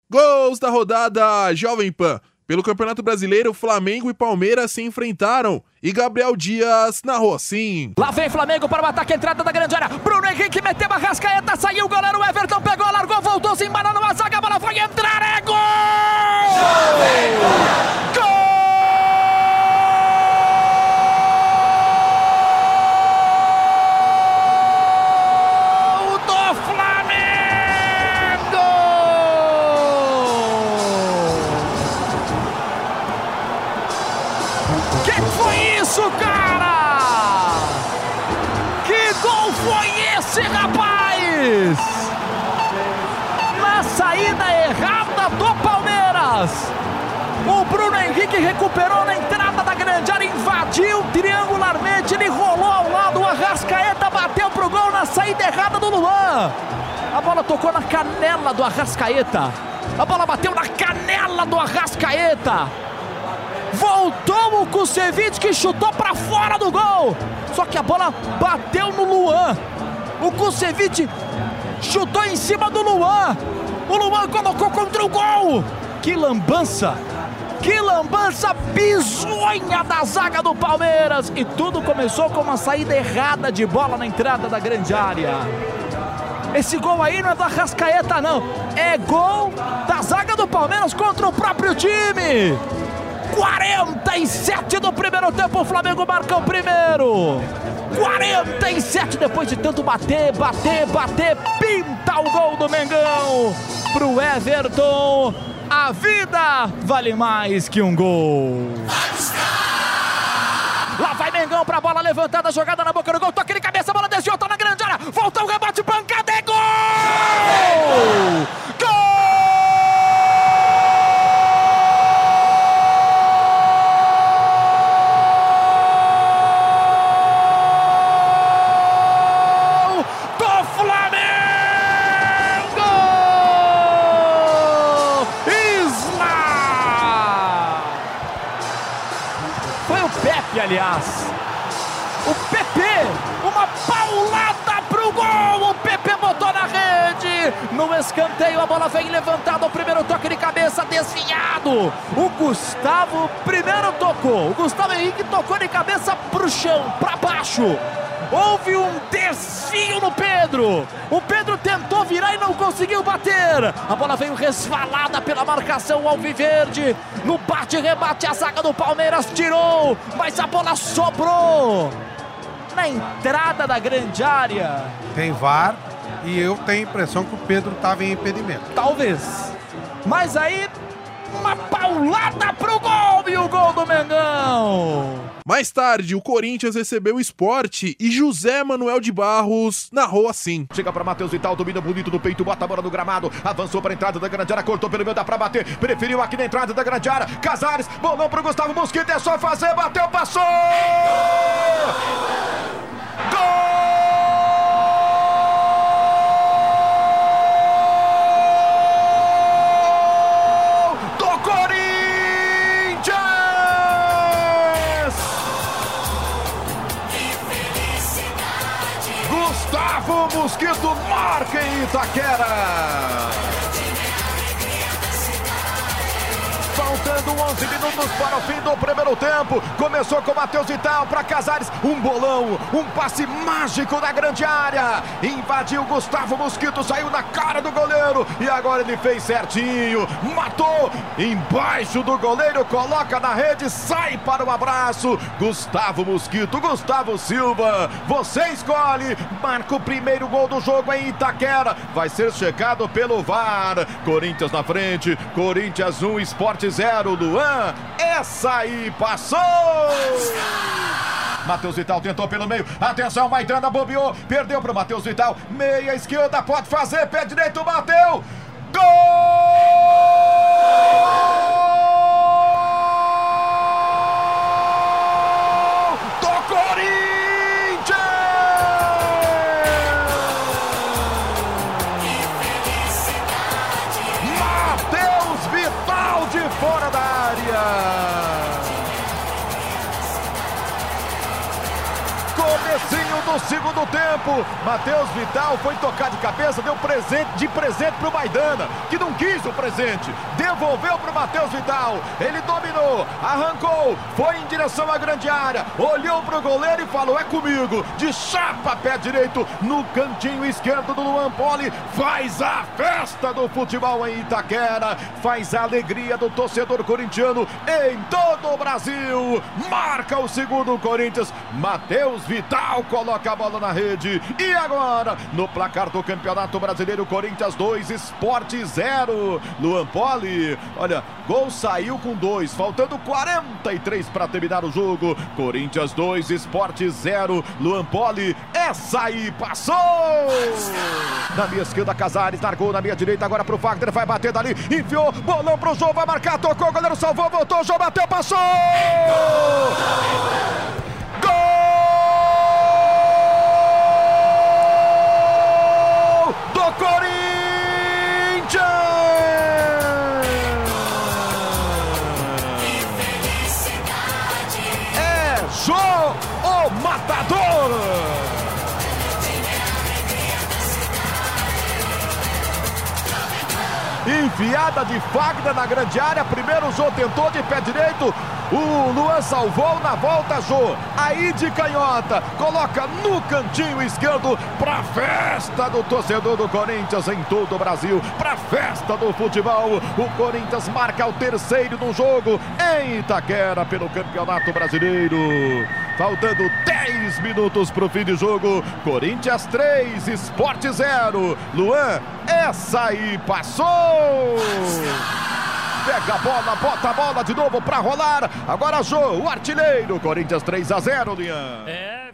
Gols da rodada Jovem Pan. Pelo Campeonato Brasileiro, Flamengo e Palmeiras se enfrentaram e Gabriel Dias narrou assim. Lá vem Flamengo para o ataque, entrada da grande área. Bruno Henrique meteu a Arrascaeta, saiu o goleiro Everton, pegou, largou, voltou, se embalando a zaga, a bola vai entrar, é gol! Gol! Que foi isso, cara? Que gol foi esse, rapaz? Na saída errada do Palmeiras, o Bruno Henrique recuperou na entrada da grande área, invadiu triangularmente, ele rolou ao lado, o Arrascaeta bateu pro gol na saída errada do Luan. A bola tocou na canela do Arrascaeta. A bola bateu na canela do Arrascaeta. Voltou o Kusevich, que chutou para fora do gol. Só que a bola bateu no Luan. O Kusevich chutou em cima do Luan. O Luan colocou contra o gol. Que lambança bizonha da zaga do Palmeiras. E tudo começou com uma saída errada de bola na entrada da grande área. Esse gol aí não é do Arrascaeta, não. É gol da zaga do Palmeiras contra o próprio time. 47 do primeiro tempo, o Flamengo marca o primeiro. 47, depois de tanto bater, pinta o gol do Mengão pro Everton. A vida vale mais que um gol. Lá vai Mengão pra bola levantada, jogada na boca do gol, toque de cabeça, bola desviou, tá na grande área, voltou o rebate, pancada, é gol! Gol! Foi o Pepe, aliás. O Pepe, uma paulada pro gol. O Pepe botou na rede. No escanteio, a bola vem levantada. O primeiro toque de cabeça desviado. O Gustavo primeiro tocou. O Gustavo Henrique tocou de cabeça pro chão, pra baixo. Houve um desvio no Pedro. O Pedro tentou virar e não conseguiu bater. A bola veio resvalada pela marcação alviverde. No bate-rebate, a zaga do Palmeiras tirou, mas a bola sobrou na entrada da grande área. Tem VAR e eu tenho a impressão que o Pedro estava em impedimento. Talvez. Mas aí, uma paulada pro gol e o gol do Mengão. Mais tarde, o Corinthians recebeu o Sport e José Manuel de Barros narrou assim. Chega para Matheus Vital, domina bonito no peito, bota a bola no gramado, avançou para a entrada da grande área, cortou pelo meio, dá para bater, preferiu aqui na entrada da grande área, Casares, bolão pro Gustavo Mosquito, é só fazer, bateu, passou! Gol! Gustavo Mosquito marca em Itaquera. Faltando 11 minutos para o fim do primeiro tempo. Começou com o Matheus Vital para Casares. Um bolão, um passe mágico da grande área. Invadiu Gustavo Mosquito, saiu na cara do goleiro. E agora ele fez certinho. Matou embaixo do goleiro, coloca na rede, sai para o abraço. Gustavo Mosquito, Gustavo Silva. Você escolhe. Marca o primeiro gol do jogo em Itaquera. Vai ser checado pelo VAR. Corinthians na frente. Corinthians 1, Sport 0, Luan, essa aí passou! Matheus Vital tentou pelo meio, atenção, Maidana bobeou, perdeu para o Matheus Vital, meia esquerda, pode fazer, pé direito, bateu! Gol! Do Corinthians! Matheus Vital de fora da área. Comecinho do segundo tempo. Matheus Vital foi tocar de cabeça, deu de presente pro Maidana, que não quis o presente. Devolveu pro Matheus Vital. Ele dominou, arrancou, foi em direção à grande área, olhou pro goleiro e falou: é comigo. De chapa, pé direito, no cantinho esquerdo do Luan Poli. Faz a festa do futebol em Itaquera. Faz a alegria do torcedor corintiano em todo o Brasil. Marca o segundo Corinthians. Matheus Vital coloca a bola na rede. E agora, no placar do Campeonato Brasileiro, Corinthians 2, Sport 0. Luan Poli, olha, gol saiu com 2, faltando 43 para terminar o jogo. Corinthians 2, Sport 0. Luan Poli, essa aí passou! Na minha esquerda, Casares, largou na minha direita, agora pro Wagner, vai bater dali, enfiou, bolão pro Jô, vai marcar, tocou, o goleiro salvou, voltou, Jô bateu, passou! Gol do Corinthians! É Jô, o matador! Enfiada de Wagner na grande área. Primeiro o Jô tentou de pé direito. O Luan salvou, na volta Jô. Aí de canhota, coloca no cantinho esquerdo pra festa do torcedor do Corinthians em todo o Brasil. Pra festa do futebol. O Corinthians marca o terceiro no jogo em Itaquera pelo Campeonato Brasileiro. Faltando 10 minutos pro fim de jogo. Corinthians 3, Sport 0. Luan, essa aí passou! Pega a bola, bota a bola de novo pra rolar. Agora Jô, o artilheiro. Corinthians 3-0, Lian.